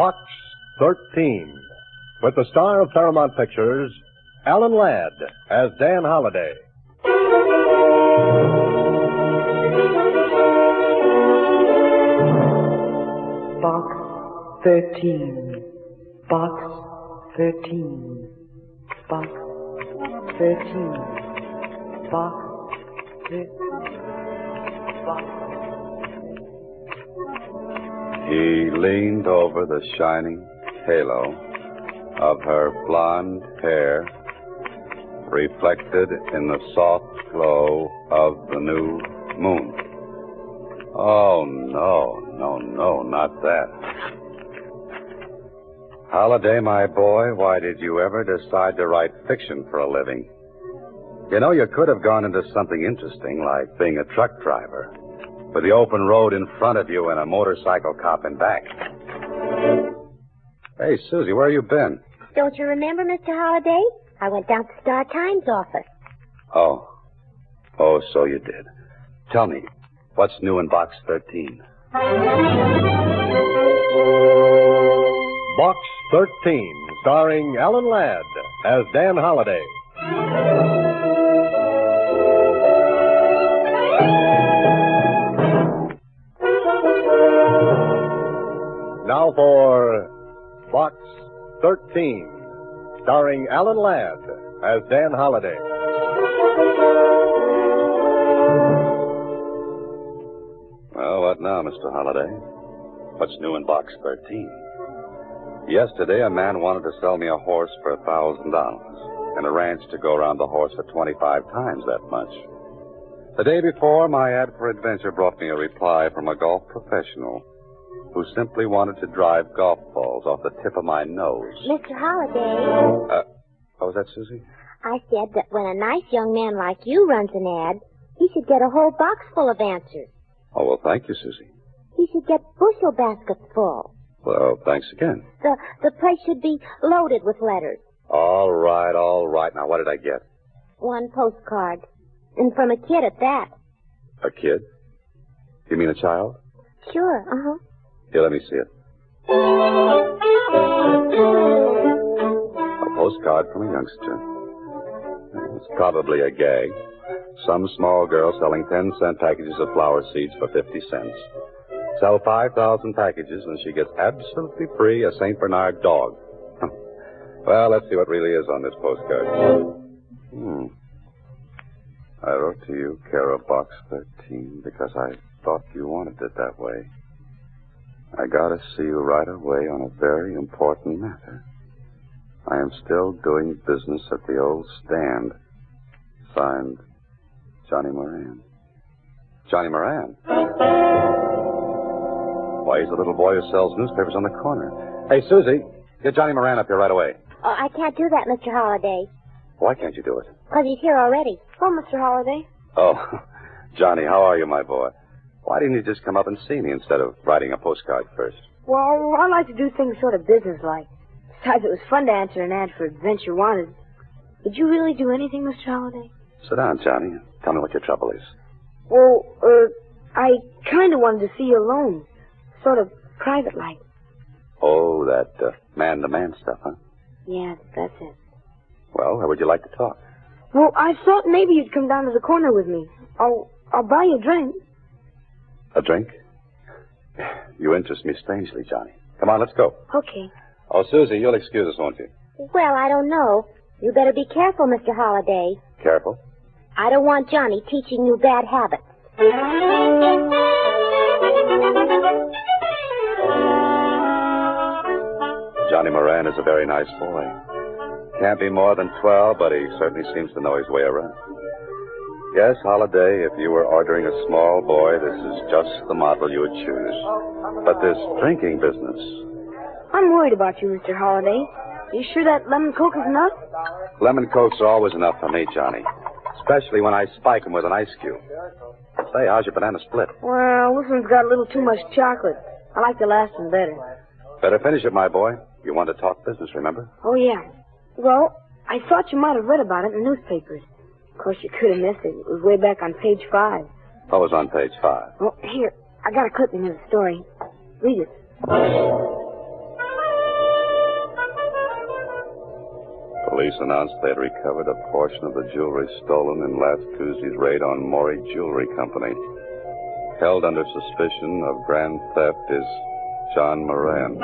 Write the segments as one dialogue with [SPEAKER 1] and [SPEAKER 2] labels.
[SPEAKER 1] Box 13, with the star of Paramount Pictures, Alan Ladd, as Dan Holliday.
[SPEAKER 2] Box 13. Box 13. Box 13. Box 13. Box.
[SPEAKER 3] He leaned over the shining halo of her blonde hair, reflected in the soft glow of the new moon. Oh, no, not that. Holliday, my boy, why did you ever decide to write fiction for a living? You know, you could have gone into something interesting, like being a truck driver, with the open road in front of you and a motorcycle cop in back. Hey, Susie, where have you been?
[SPEAKER 4] Don't you remember, Mr. Holliday? I went down to Star Times office.
[SPEAKER 3] Oh, so you did. Tell me, what's new in Box 13?
[SPEAKER 1] Box 13, starring Alan Ladd as Dan Holliday. Now for Box 13, starring Alan Ladd as Dan Holliday.
[SPEAKER 3] Well, what now, Mr. Holliday? What's new in Box 13? Yesterday, a man wanted to sell me a horse for $1,000 and a ranch to go around the horse for 25 times that much. The day before, my ad for adventure brought me a reply from a golf professional who simply wanted to drive golf balls off the tip of my nose.
[SPEAKER 4] Mr. Holliday.
[SPEAKER 3] Was that Susie?
[SPEAKER 4] I said that when a nice young man like you runs an ad, he should get a whole box full of answers.
[SPEAKER 3] Oh, well, thank you, Susie.
[SPEAKER 4] He should get bushel baskets full.
[SPEAKER 3] Well, thanks again.
[SPEAKER 4] The place should be loaded with letters.
[SPEAKER 3] All right. Now, what did I get?
[SPEAKER 4] One postcard. And from a kid at that.
[SPEAKER 3] A kid? You mean a child?
[SPEAKER 4] Sure, uh-huh.
[SPEAKER 3] Here, let me see it. A postcard from a youngster. It's probably a gag. Some small girl selling 10-cent packages of flower seeds for 50 cents. Sell 5,000 packages and she gets absolutely free a St. Bernard dog. Well, let's see what really is on this postcard. I wrote to you, care of Box 13, because I thought you wanted it that way. I gotta see you right away on a very important matter. I am still doing business at the old stand. Signed, Johnny Moran. Johnny Moran? Why, he's the little boy who sells newspapers on the corner. Hey, Susie, get Johnny Moran up here right away.
[SPEAKER 4] Oh, I can't do that, Mr. Holliday.
[SPEAKER 3] Why can't you do it?
[SPEAKER 4] Because he's here already. Oh, Mr. Holliday.
[SPEAKER 3] Oh, Johnny, how are you, my boy? Why didn't you just come up and see me instead of writing a postcard first?
[SPEAKER 5] Well, I like to do things sort of businesslike. Besides, it was fun to answer an ad for Adventure Wanted. Did you really do anything, Mr. Holliday?
[SPEAKER 3] Sit down, Johnny. Tell me what your trouble is.
[SPEAKER 5] Well, I kind of wanted to see you alone. Sort of private-like.
[SPEAKER 3] Oh, that man-to-man stuff, huh?
[SPEAKER 5] Yeah, that's it.
[SPEAKER 3] Well, how would you like to talk?
[SPEAKER 5] Well, I thought maybe you'd come down to the corner with me. I'll buy you a drink.
[SPEAKER 3] A drink? You interest me strangely, Johnny. Come on, let's go.
[SPEAKER 5] Okay.
[SPEAKER 3] Oh, Susie, you'll excuse us, won't you?
[SPEAKER 4] Well, I don't know. You better be careful, Mr. Holliday.
[SPEAKER 3] Careful?
[SPEAKER 4] I don't want Johnny teaching you bad habits.
[SPEAKER 3] Johnny Moran is a very nice boy. Can't be more than 12, but he certainly seems to know his way around. Yes, Holliday, if you were ordering a small boy, this is just the model you would choose. But this drinking business...
[SPEAKER 5] I'm worried about you, Mr. Holliday. You sure that lemon Coke is enough?
[SPEAKER 3] Lemon Cokes are always enough for me, Johnny. Especially when I spike them with an ice cube. Say, how's your banana split?
[SPEAKER 5] Well, this one's got a little too much chocolate. I like the last one better.
[SPEAKER 3] Better finish it, my boy. You want to talk business, remember?
[SPEAKER 5] Oh, yeah. Well, I thought you might have read about it in the newspapers. Of course, you could have missed it. It was way back on page 5.
[SPEAKER 3] What was on page 5?
[SPEAKER 5] Well, here. I got a clipping of the story. Read it.
[SPEAKER 3] Police announced they had recovered a portion of the jewelry stolen in last Tuesday's raid on Maury Jewelry Company. Held under suspicion of grand theft is John Moran.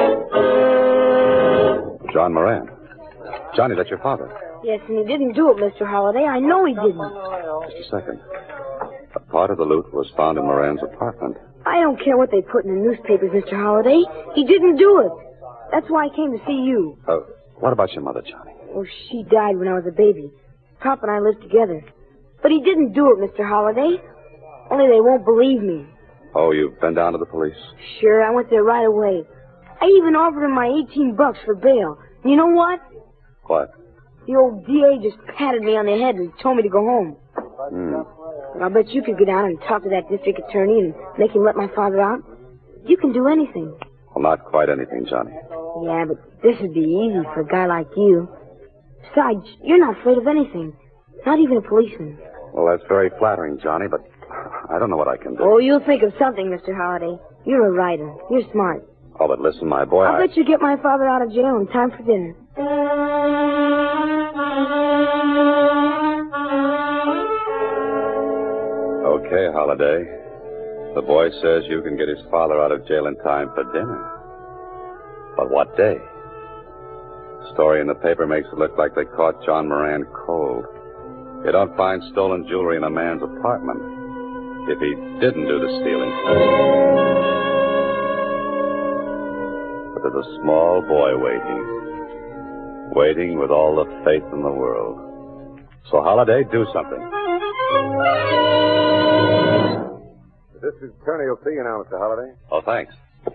[SPEAKER 3] John Moran? Johnny, that's your father.
[SPEAKER 5] Yes, and he didn't do it, Mr. Holliday. I know he didn't.
[SPEAKER 3] Just a second. A part of the loot was found in Moran's apartment.
[SPEAKER 5] I don't care what they put in the newspapers, Mr. Holliday. He didn't do it. That's why I came to see you.
[SPEAKER 3] What about your mother, Johnny?
[SPEAKER 5] Oh, she died when I was a baby. Pop and I lived together. But he didn't do it, Mr. Holliday. Only they won't believe me.
[SPEAKER 3] Oh, you've been down to the police?
[SPEAKER 5] Sure, I went there right away. I even offered him my $18 for bail. And you know what?
[SPEAKER 3] What?
[SPEAKER 5] The old DA just patted me on the head and told me to go home. But I'll bet you could go down and talk to that district attorney and make him let my father out. You can do anything.
[SPEAKER 3] Well, not quite anything, Johnny.
[SPEAKER 5] Yeah, but this would be easy for a guy like you. Besides, you're not afraid of anything. Not even a policeman.
[SPEAKER 3] Well, that's very flattering, Johnny, but I don't know what I can do.
[SPEAKER 5] Oh, you'll think of something, Mr. Holliday. You're a writer. You're smart.
[SPEAKER 3] Oh, but listen, my boy,
[SPEAKER 5] I'll bet you get my father out of jail in time for dinner.
[SPEAKER 3] Okay, Holiday. The boy says you can get his father out of jail in time for dinner. But what day? The story in the paper makes it look like they caught John Moran cold. You don't find stolen jewelry in a man's apartment if he didn't do the stealing. But there's a small boy waiting with all the faith in the world. So, Holiday, do something.
[SPEAKER 6] This is Tony will see you now, Mr. Holliday.
[SPEAKER 3] Oh, thanks.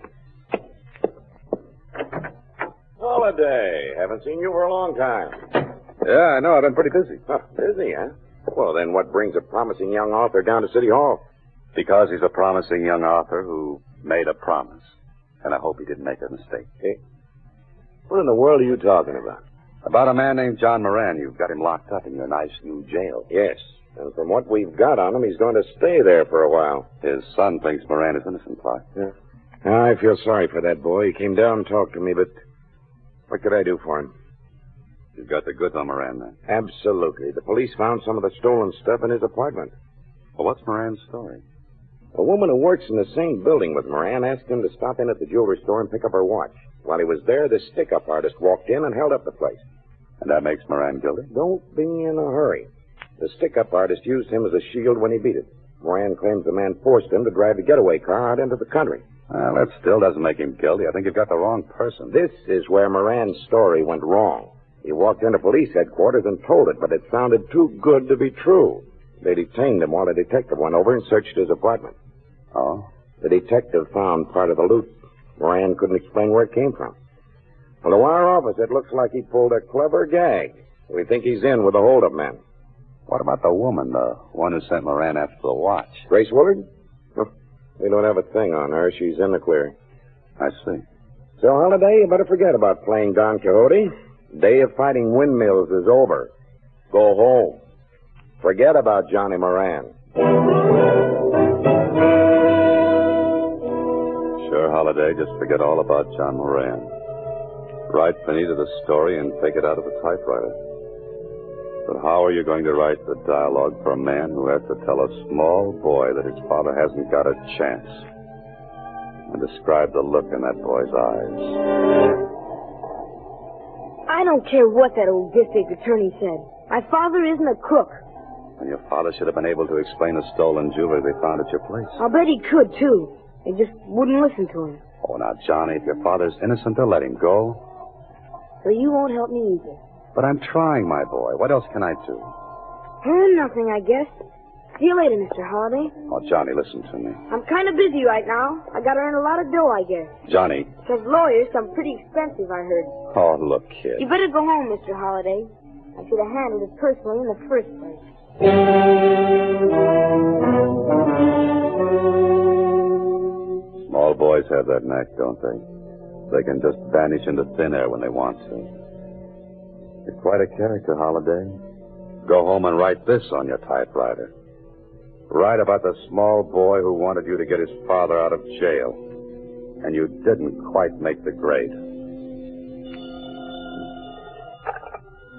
[SPEAKER 6] Holiday. Haven't seen you for a long time.
[SPEAKER 3] Yeah, I know. I've been pretty busy.
[SPEAKER 6] Huh, busy, huh? Well, then what brings a promising young author down to City Hall?
[SPEAKER 3] Because he's a promising young author who made a promise. And I hope he didn't make a mistake.
[SPEAKER 6] Hey, what in the world are you talking about?
[SPEAKER 3] About a man named John Moran. You've got him locked up in your nice new jail.
[SPEAKER 6] Yes, and from what we've got on him, he's going to stay there for a while.
[SPEAKER 3] His son thinks Moran is innocent, Clark.
[SPEAKER 6] Yeah. I feel sorry for that boy. He came down and talked to me, but what could I do for him?
[SPEAKER 3] You've got the goods on Moran, then?
[SPEAKER 6] Absolutely. The police found some of the stolen stuff in his apartment.
[SPEAKER 3] Well, what's Moran's story?
[SPEAKER 6] A woman who works in the same building with Moran asked him to stop in at the jewelry store and pick up her watch. While he was there, the stick-up artist walked in and held up the place.
[SPEAKER 3] And that makes Moran guilty?
[SPEAKER 6] Don't be in a hurry. The stick-up artist used him as a shield when he beat it. Moran claims the man forced him to drive the getaway car out into the country.
[SPEAKER 3] Well, that still doesn't make him guilty. I think you've got the wrong person.
[SPEAKER 6] This is where Moran's story went wrong. He walked into police headquarters and told it, but it sounded too good to be true. They detained him while a detective went over and searched his apartment.
[SPEAKER 3] Oh?
[SPEAKER 6] The detective found part of the loot. Moran couldn't explain where it came from. Well, to our office, it looks like he pulled a clever gag. We think he's in with the hold-up men.
[SPEAKER 3] What about the woman, the one who sent Moran after the watch?
[SPEAKER 6] Grace Willard? We don't have a thing on her. She's in the clear.
[SPEAKER 3] I see.
[SPEAKER 6] So, Holiday, you better forget about playing Don Quixote. Day of fighting windmills is over. Go home. Forget about Johnny Moran.
[SPEAKER 3] Sure, Holiday. Just forget all about John Moran. Write Benita the story and take it out of the typewriter. But how are you going to write the dialogue for a man who has to tell a small boy that his father hasn't got a chance? And describe the look in that boy's eyes.
[SPEAKER 5] I don't care what that old district attorney said. My father isn't a crook.
[SPEAKER 3] And your father should have been able to explain the stolen jewelry they found at your place.
[SPEAKER 5] I'll bet he could, too. They just wouldn't listen to him.
[SPEAKER 3] Oh, now, Johnny, if your father's innocent, they'll let him go.
[SPEAKER 5] So you won't help me either.
[SPEAKER 3] But I'm trying, my boy. What else can I do?
[SPEAKER 5] Nothing, I guess. See you later, Mr. Holliday.
[SPEAKER 3] Oh, Johnny, listen to me.
[SPEAKER 5] I'm kind of busy right now. I gotta earn a lot of dough, I guess.
[SPEAKER 3] Johnny.
[SPEAKER 5] Because lawyers come pretty expensive, I heard.
[SPEAKER 3] Oh, look, kid.
[SPEAKER 5] You better go home, Mr. Holliday. I should have handled it personally in the first place.
[SPEAKER 3] Small boys have that knack, don't they? They can just vanish into thin air when they want to. You're quite a character, Holiday. Go home and write this on your typewriter. Write about the small boy who wanted you to get his father out of jail. And you didn't quite make the grade.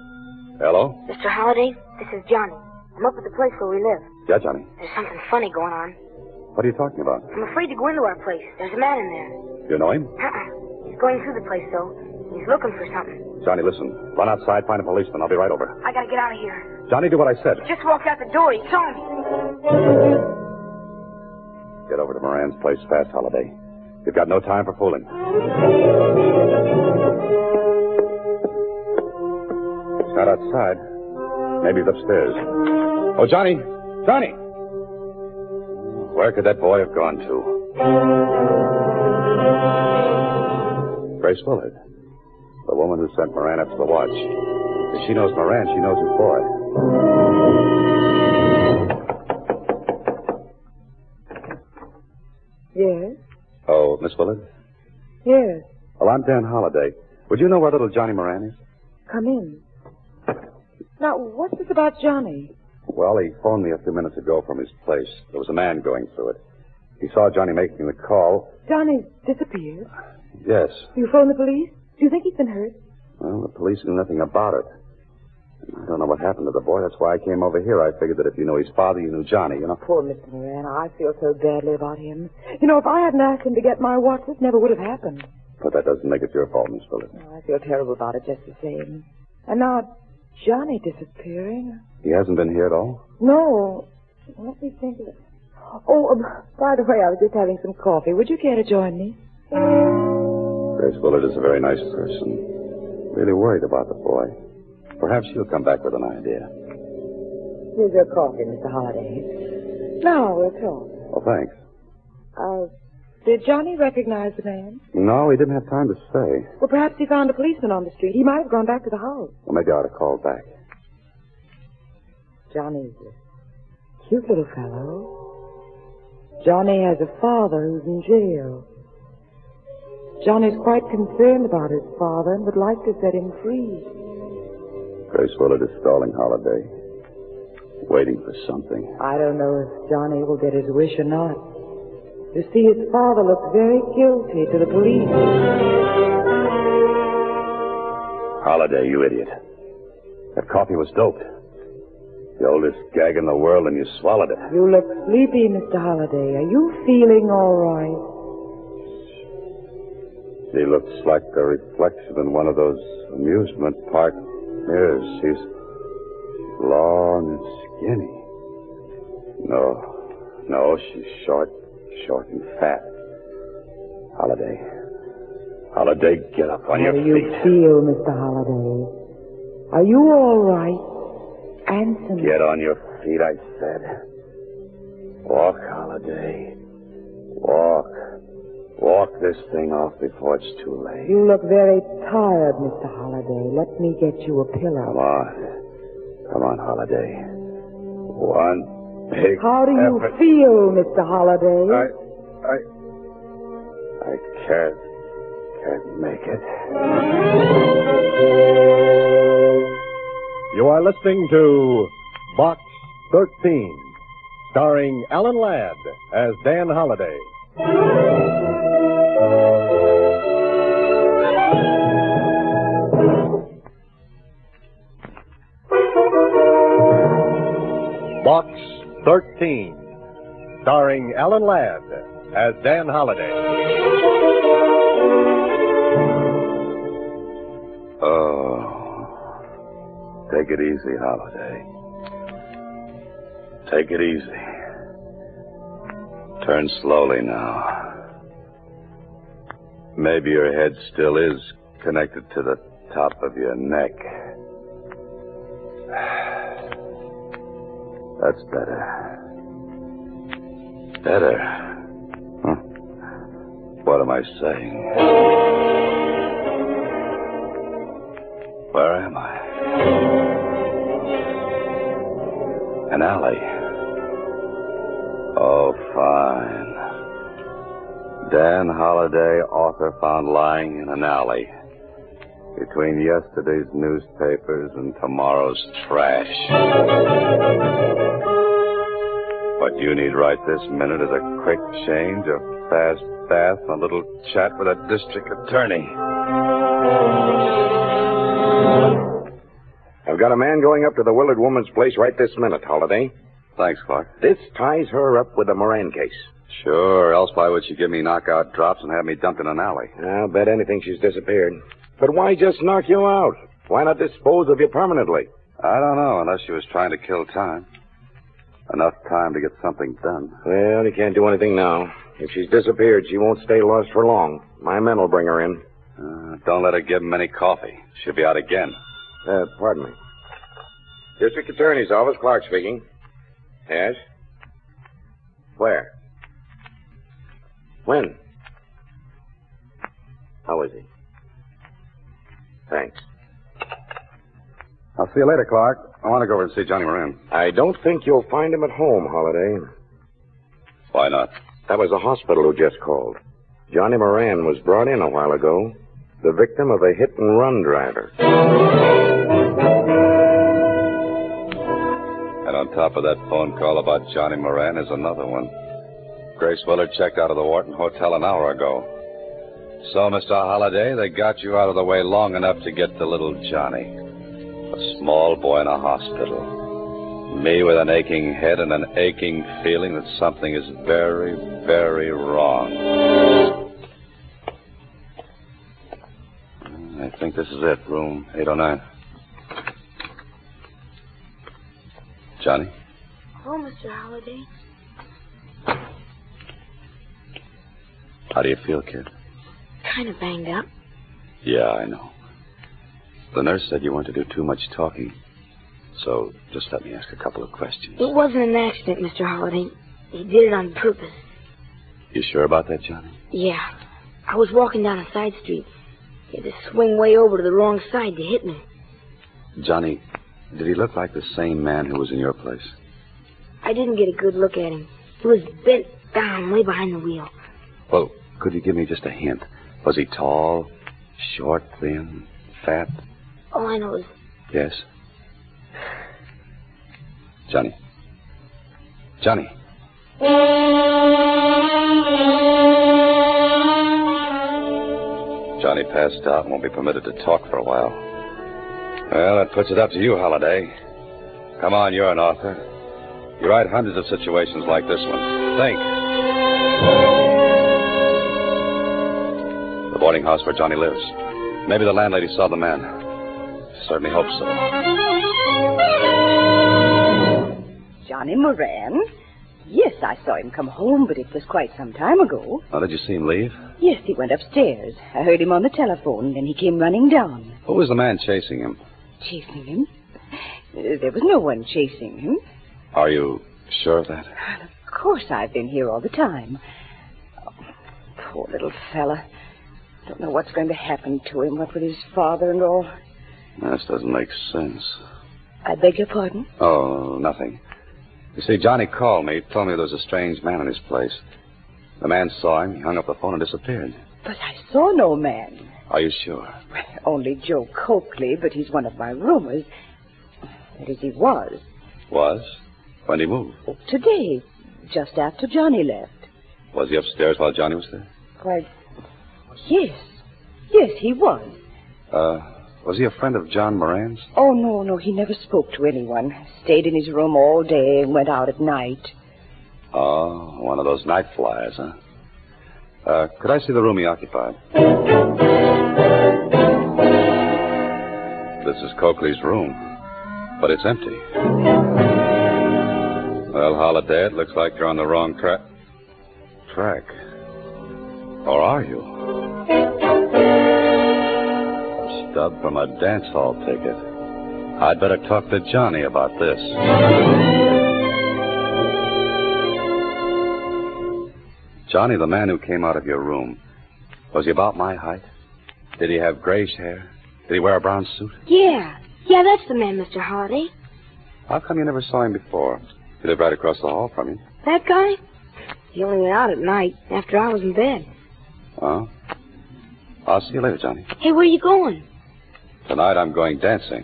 [SPEAKER 3] Hello?
[SPEAKER 5] Mr. Holliday, this is Johnny. I'm up at the place where we live.
[SPEAKER 3] Yeah, Johnny.
[SPEAKER 5] There's something funny going on.
[SPEAKER 3] What are you talking about?
[SPEAKER 5] I'm afraid to go into our place. There's a man in there.
[SPEAKER 3] You know him?
[SPEAKER 5] He's going through the place, though. He's looking for something.
[SPEAKER 3] Johnny, listen. Run outside, find a policeman. I'll be right over.
[SPEAKER 5] I gotta get out of here.
[SPEAKER 3] Johnny, do what I said.
[SPEAKER 5] Just walked out the door. He saw me.
[SPEAKER 3] Get over to Moran's place fast, Holiday. You've got no time for fooling. He's not outside. Maybe he's upstairs. Oh, Johnny! Johnny! Where could that boy have gone to? Grace Willard. The woman who sent Moran up to the watch. If she knows Moran, she knows his boy.
[SPEAKER 2] Yes?
[SPEAKER 3] Oh, Miss Willard?
[SPEAKER 2] Yes.
[SPEAKER 3] Well, I'm Dan Holliday. Would you know where little Johnny Moran is?
[SPEAKER 2] Come in. Now, what's this about Johnny?
[SPEAKER 3] Well, he phoned me a few minutes ago from his place. There was a man going through it. He saw Johnny making the call.
[SPEAKER 2] Johnny disappeared?
[SPEAKER 3] Yes.
[SPEAKER 2] You phoned the police? Do you think he's been hurt?
[SPEAKER 3] Well, the police knew nothing about it. I don't know what happened to the boy. That's why I came over here. I figured that if you knew his father, you knew Johnny, you know.
[SPEAKER 2] Poor Mr. Moran. I feel so badly about him. You know, if I hadn't asked him to get my watch, this never would have happened.
[SPEAKER 3] But that doesn't make it your fault, Miss Willard.
[SPEAKER 2] Oh, I feel terrible about it just the same. And now, Johnny disappearing.
[SPEAKER 3] He hasn't been here at all?
[SPEAKER 2] No. Let me think of it. Oh, by the way, I was just having some coffee. Would you care to join me?
[SPEAKER 3] Grace Willard is a very nice person. Really worried about the boy. Perhaps she'll come back with an idea.
[SPEAKER 2] Here's your coffee, Mr. Holliday. Now we'll talk.
[SPEAKER 3] Oh, thanks.
[SPEAKER 2] Did Johnny recognize the man?
[SPEAKER 3] No, he didn't have time to say.
[SPEAKER 2] Well, perhaps he found a policeman on the street. He might have gone back to the house.
[SPEAKER 3] Well, maybe I ought to call back.
[SPEAKER 2] Johnny's a cute little fellow. Johnny has a father who's in jail. Johnny's quite concerned about his father and would like to set him free.
[SPEAKER 3] Grace Willard is stalling Holiday. Waiting for something.
[SPEAKER 2] I don't know if Johnny will get his wish or not. You see, his father looks very guilty to the police.
[SPEAKER 3] Holiday, you idiot. That coffee was doped. The oldest gag in the world, and you swallowed it.
[SPEAKER 2] You look sleepy, Mr. Holliday. Are you feeling all right?
[SPEAKER 3] She looks like a reflection in one of those amusement park mirrors. She's long and skinny. No, she's short and fat. Holiday, get up on your feet.
[SPEAKER 2] How do you feel, Mr. Holliday? Are you all right? Answer me.
[SPEAKER 3] Get on your feet, I said. Walk, Holiday. Walk this thing off before it's too late.
[SPEAKER 2] You look very tired, Mr. Holliday. Let me get you a pillow.
[SPEAKER 3] Come on, Holiday. One big
[SPEAKER 2] How do you
[SPEAKER 3] effort.
[SPEAKER 2] feel, Mr. Holliday?
[SPEAKER 3] I can't make it.
[SPEAKER 1] You are listening to Box 13, starring Alan Ladd as Dan Holliday. Box 13, starring Alan Ladd as Dan Holliday.
[SPEAKER 3] Oh, take it easy, Holiday. Take it easy. Turn slowly now. Maybe your head still is connected to the top of your neck. That's better. Better. Huh. What am I saying? Where am I? An alley. Oh, fine. Dan Holliday, author found lying in an alley between yesterday's newspapers and tomorrow's trash. What you need right this minute is a quick change, a fast bath, and a little chat with a district attorney.
[SPEAKER 6] I've got a man going up to the Willard woman's place right this minute, Holliday.
[SPEAKER 3] Thanks, Clark.
[SPEAKER 6] This ties her up with the Moran case.
[SPEAKER 3] Sure, else why would she give me knockout drops and have me dumped in an alley?
[SPEAKER 6] I'll bet anything she's disappeared. But why just knock you out? Why not dispose of you permanently?
[SPEAKER 3] I don't know, unless she was trying to kill time. Enough time to get something done.
[SPEAKER 6] Well, you can't do anything now. If she's disappeared, she won't stay lost for long. My men will bring her in.
[SPEAKER 3] Don't let her give him any coffee. She'll be out again.
[SPEAKER 6] Pardon me. District Attorney's Office, Clark speaking. Yes? Where? When? How is he? Thanks.
[SPEAKER 3] I'll see you later, Clark. I want to go over and see Johnny Moran.
[SPEAKER 6] I don't think you'll find him at home, Holliday.
[SPEAKER 3] Why not?
[SPEAKER 6] That was the hospital who just called. Johnny Moran was brought in a while ago, the victim of a hit-and-run driver.
[SPEAKER 3] And on top of that phone call about Johnny Moran is another one. Grace Willard checked out of the Wharton Hotel an hour ago. So, Mr. Holliday, they got you out of the way long enough to get to little Johnny. A small boy in a hospital. Me with an aching head and an aching feeling that something is very, very wrong. I think this is it, room 809. Johnny?
[SPEAKER 5] Oh, Mr. Holliday.
[SPEAKER 3] How do you feel, kid?
[SPEAKER 5] Kind of banged up.
[SPEAKER 3] Yeah, I know. The nurse said you weren't to do too much talking. So just let me ask a couple of questions.
[SPEAKER 5] It wasn't an accident, Mr. Holliday. He did it on purpose.
[SPEAKER 3] You sure about that, Johnny?
[SPEAKER 5] Yeah. I was walking down a side street. He had to swing way over to the wrong side to hit me.
[SPEAKER 3] Johnny, did he look like the same man who was in your place?
[SPEAKER 5] I didn't get a good look at him. He was bent down way behind the wheel.
[SPEAKER 3] Well, could you give me just a hint? Was he tall, short, thin, fat?
[SPEAKER 5] All I know is...
[SPEAKER 3] Yes? Johnny. Johnny. Johnny passed out and won't be permitted to talk for a while. Well, that puts it up to you, Holliday. Come on, you're an author. You write hundreds of situations like this one. Think. The boarding house where Johnny lives. Maybe the landlady saw the man. Certainly hope so.
[SPEAKER 7] Johnny Moran? Yes, I saw him come home, but it was quite some time ago.
[SPEAKER 3] Oh, did you see him leave?
[SPEAKER 7] Yes, he went upstairs. I heard him on the telephone, then he came running down.
[SPEAKER 3] Who was the man chasing him?
[SPEAKER 7] Chasing him? There was no one chasing him.
[SPEAKER 3] Are you sure of that?
[SPEAKER 7] Of course, I've been here all the time. Oh, poor little fella. Don't know what's going to happen to him, what with his father and all.
[SPEAKER 3] This doesn't make sense.
[SPEAKER 7] I beg your pardon?
[SPEAKER 3] Oh, nothing. You see, Johnny called me, told me there was a strange man in his place. The man saw him, he hung up the phone and disappeared.
[SPEAKER 7] But I saw no man.
[SPEAKER 3] Are you sure?
[SPEAKER 7] Only Joe Coakley, but he's one of my roomers. That is, he was.
[SPEAKER 3] Was? When did he move?
[SPEAKER 7] Oh, today, just after Johnny left.
[SPEAKER 3] Was he upstairs while Johnny was there?
[SPEAKER 7] Why, yes. Yes, he was.
[SPEAKER 3] Was he a friend of John Moran's?
[SPEAKER 7] Oh, no, he never spoke to anyone. Stayed in his room all day and went out at night.
[SPEAKER 3] Oh, one of those night flyers, huh? Could I see the room he occupied? This is Coakley's room, but it's empty. Well, Holliday, it looks like you're on the wrong track. Or are you? A stub from a dance hall ticket. I'd better talk to Johnny about this. Johnny, the man who came out of your room, was he about my height? Did he have grayish hair? Did he wear a brown suit?
[SPEAKER 5] Yeah, that's the man, Mr. Holliday.
[SPEAKER 3] How come you never saw him before? He lived right across the hall from you.
[SPEAKER 5] That guy? He only went out at night, after I was in bed.
[SPEAKER 3] Oh? I'll see you later, Johnny.
[SPEAKER 5] Hey, where are you going?
[SPEAKER 3] Tonight I'm going dancing.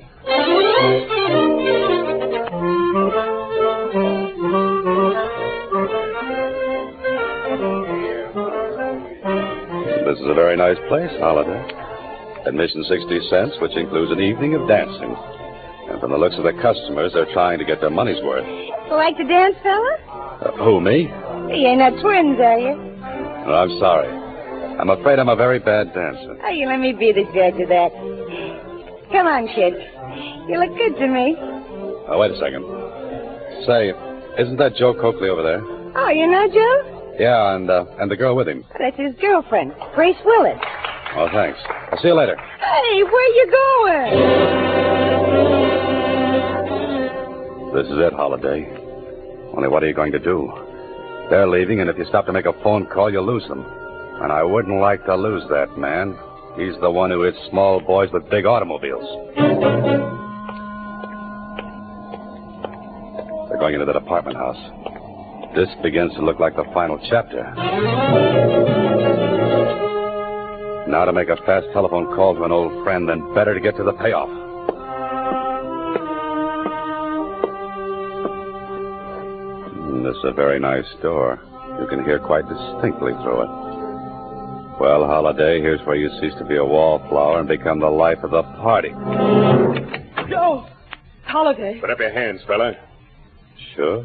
[SPEAKER 3] This is a very nice place, Holliday. Admission 60 cents, which includes an evening of dancing. And from the looks of the customers, they're trying to get their money's worth.
[SPEAKER 5] Like the dance, fella?
[SPEAKER 3] Who, me?
[SPEAKER 5] You ain't not twins, are you?
[SPEAKER 3] Oh, I'm sorry. I'm afraid I'm a very bad dancer.
[SPEAKER 5] Oh, you let me be the judge of that. Come on, kid. You look good to me.
[SPEAKER 3] Oh, wait a second. Say, isn't that Joe Coakley over there?
[SPEAKER 5] Oh, you know Joe?
[SPEAKER 3] Yeah, and the girl with him.
[SPEAKER 5] That's his girlfriend, Grace Willard.
[SPEAKER 3] Oh, thanks. I'll see you later.
[SPEAKER 5] Hey, where you going?
[SPEAKER 3] This is it, Holiday. Only what are you going to do? They're leaving, and if you stop to make a phone call, you'll lose them. And I wouldn't like to lose that man. He's the one who hits small boys with big automobiles. They're going into that apartment house. This begins to look like the final chapter. Now to make a fast telephone call to an old friend, then better to get to the payoff. This is a very nice door. You can hear quite distinctly through it. Well, Holiday, here's where you cease to be a wallflower and become the life of the party.
[SPEAKER 2] Joe! Holiday.
[SPEAKER 6] Put up your hands, fella.
[SPEAKER 3] Sure.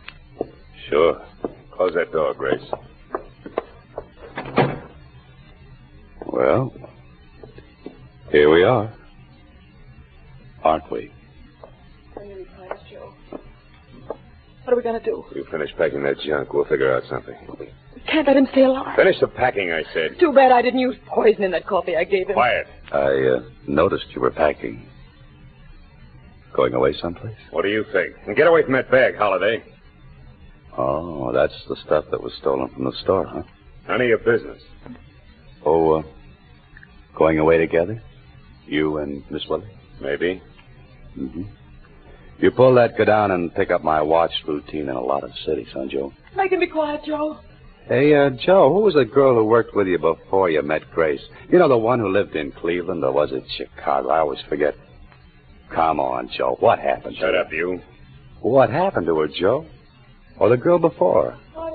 [SPEAKER 6] Close that door, Grace.
[SPEAKER 3] Well, here we are. Aren't we?
[SPEAKER 2] Joe. What are we going to do?
[SPEAKER 6] You finish packing that junk. We'll figure out something.
[SPEAKER 2] We can't let him stay alive.
[SPEAKER 6] Finish the packing, I said.
[SPEAKER 2] Too bad I didn't use poison in that coffee I gave him.
[SPEAKER 6] Quiet.
[SPEAKER 3] I noticed you were packing. Going away someplace?
[SPEAKER 6] What do you think? And get away from that bag, Holiday.
[SPEAKER 3] Oh, that's the stuff that was stolen from the store, huh?
[SPEAKER 6] None of your business.
[SPEAKER 3] Oh, going away together? You and Miss Willard?
[SPEAKER 6] Maybe.
[SPEAKER 3] Mm-hmm. You pull that, go down and pick up my watch routine in a lot of cities, huh, Joe?
[SPEAKER 2] Make him be quiet, Joe.
[SPEAKER 3] Hey, Joe, who was the girl who worked with you before you met Grace? You know, the one who lived in Cleveland, or was it Chicago? I always forget. Come on, Joe. What happened to her?
[SPEAKER 6] Shut up, you.
[SPEAKER 3] What happened to her, Joe? Or the girl before?
[SPEAKER 2] How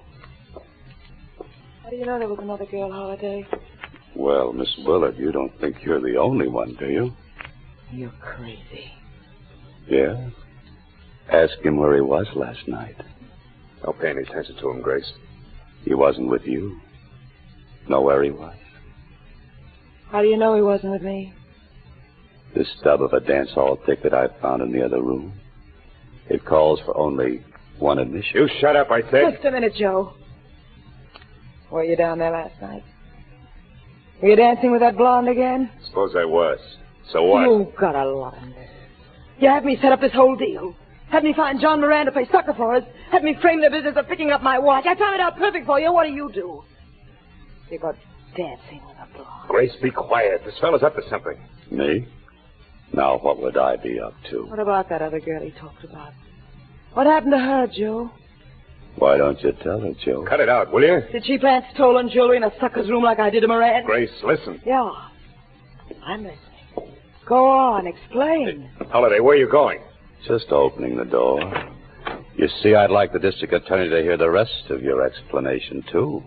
[SPEAKER 2] do you know there was another girl, Holiday?
[SPEAKER 3] Well, Miss Willard, you don't think you're the only one, do you?
[SPEAKER 2] You're crazy.
[SPEAKER 3] Yeah? Ask him where he was last night.
[SPEAKER 6] Don't pay any attention to him, Grace.
[SPEAKER 3] He wasn't with you. Know where he was?
[SPEAKER 2] How do you know he wasn't with me?
[SPEAKER 3] This stub of a dance hall ticket I found in the other room. It calls for only one admission.
[SPEAKER 6] You shut up, I said.
[SPEAKER 2] Just a minute, Joe. Were you down there last night? Were you dancing with that blonde again?
[SPEAKER 6] Suppose I was. So what?
[SPEAKER 2] You've got a lot of nerve. You had me set up this whole deal. Had me find John Moran to play sucker for us. Had me frame the business of picking up my watch. I found it out perfect for you. What do? You got dancing with a blonde.
[SPEAKER 6] Grace, be quiet. This fellow's up to something.
[SPEAKER 3] Me? Now, what would I be up to?
[SPEAKER 2] What about that other girl he talked about? What happened to her, Joe?
[SPEAKER 3] Why don't you tell her, Joe?
[SPEAKER 6] Cut it out, will you?
[SPEAKER 2] Did she plant stolen jewelry in a sucker's room like I did to Moran?
[SPEAKER 6] Grace, listen.
[SPEAKER 2] Yeah. I'm listening. Go on, explain.
[SPEAKER 6] Holiday, where are you going?
[SPEAKER 3] Just opening the door. You see, I'd like the district attorney to hear the rest of your explanation, too.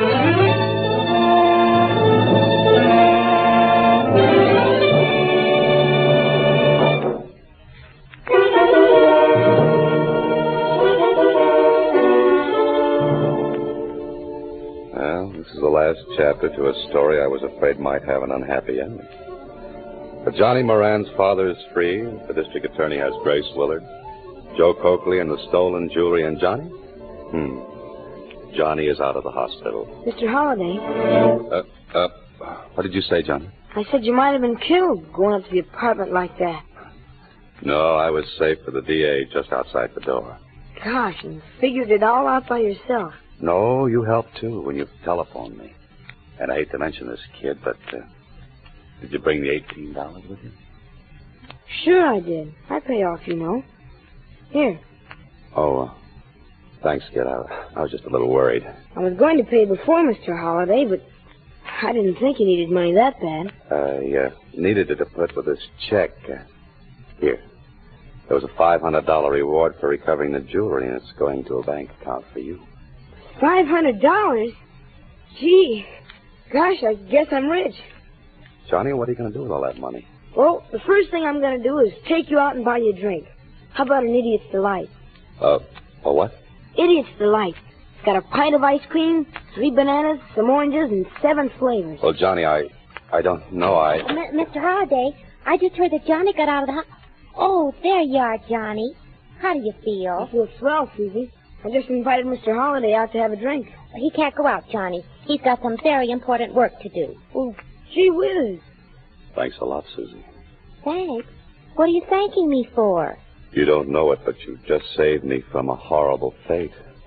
[SPEAKER 3] Well, this is the last chapter to a story I was afraid might have an unhappy ending. But Johnny Moran's father is free. The district attorney has Grace Willard. Joe Coakley and the stolen jewelry and Johnny? Johnny is out of the hospital.
[SPEAKER 5] Mr. Holiday.
[SPEAKER 3] What did you say, Johnny?
[SPEAKER 5] I said you might have been killed going up to the apartment like that.
[SPEAKER 3] No, I was safe with the DA just outside the door.
[SPEAKER 5] Gosh, and figured it all out by yourself.
[SPEAKER 3] No, you helped, too, when you telephoned me. And I hate to mention this kid, but did you bring the $18 with you?
[SPEAKER 5] Sure I did. I pay off, you know. Here.
[SPEAKER 3] Oh, thanks, kid. I was just a little worried.
[SPEAKER 5] I was going to pay before, Mr. Holiday, but I didn't think you needed money that bad.
[SPEAKER 3] I needed it to put with this check. Here. There was a $500 reward for recovering the jewelry, and it's going to a bank account for you.
[SPEAKER 5] $500? Gee. Gosh, I guess I'm rich.
[SPEAKER 3] Johnny, what are you going to do with all that money?
[SPEAKER 5] Well, the first thing I'm going to do is take you out and buy you a drink. How about an Idiot's Delight?
[SPEAKER 3] A what?
[SPEAKER 5] Idiot's Delight. It's got a pint of ice cream, 3 bananas, some oranges, and 7 flavors.
[SPEAKER 3] Well, Johnny, I don't know.
[SPEAKER 4] Mr. Holliday, I just heard that Johnny got out of the house. Oh, there you are, Johnny. How do you feel?
[SPEAKER 5] I feel swell, Susie. I just invited Mr. Holliday out to have a drink.
[SPEAKER 4] He can't go out, Johnny. He's got some very important work to do.
[SPEAKER 5] Well, gee whiz.
[SPEAKER 3] Thanks a lot, Susie.
[SPEAKER 4] Thanks? What are you thanking me for?
[SPEAKER 3] You don't know it, but you just saved me from a horrible fate.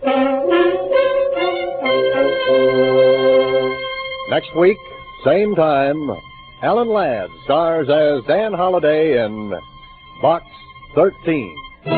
[SPEAKER 1] Next week, same time, Alan Ladd stars as Dan Holliday in Box 13.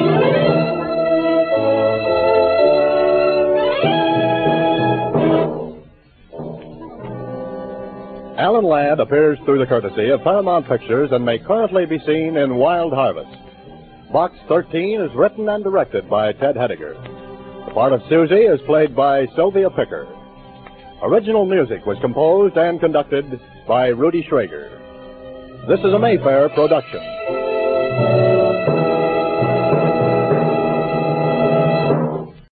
[SPEAKER 1] Alan Ladd appears through the courtesy of Paramount Pictures and may currently be seen in Wild Harvest. Box 13 is written and directed by Ted Hediger. The part of Susie is played by Sylvia Picker. Original music was composed and conducted by Rudy Schrager. This is a Mayfair production.